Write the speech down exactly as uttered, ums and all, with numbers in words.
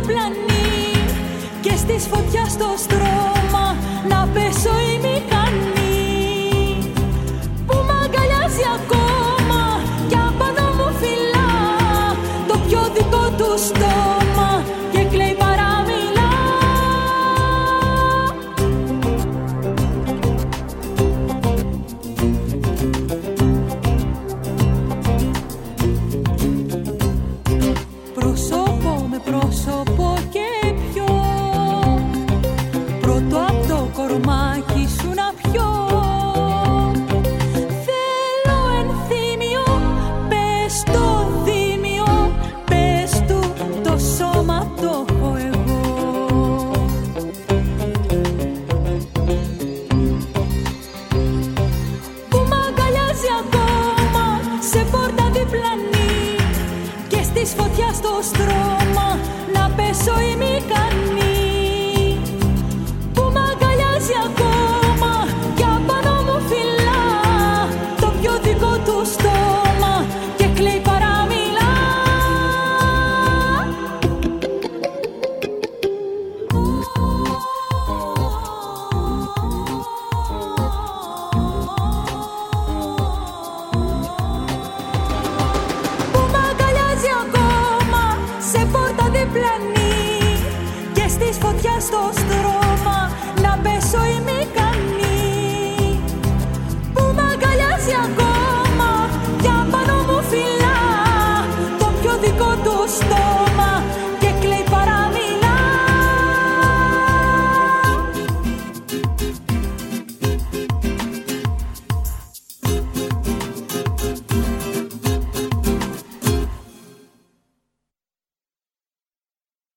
διπλανή και στις φωτιάς στο στρώμα να πέσω η μηχανή που μ' αγκαλιάζει ακόμα κι απάνω μου φυλά το πιο δικό του στόμα και κλαίει παραμιλά. Πρόσωπο με πρόσωπο και πιο πρώτο απ' το κορμάκι σου να πιω. Θέλω ενθύμιο, πες το δίμιο, πες του το σώμα το έχω εγώ. Που μ' αγκαλιάζει ακόμα σε πόρτα διπλανή και στις φωτιάς στο στρώμα να πέσω η μηχανή που μ' αγκαλιάζει ακόμα κι απάνω μου φυλά το πιο δικό του στόμα και κλαίει παραμιλά. Που μ' αγκαλιάζει ακόμα σε πόρτα διπλανή και στις φωτιάς στο στρώμα να πέσω η μηχανή που μ' αγκαλιάζει ακόμα κι απάνω μου φυλά το πιο δικό του στόμα.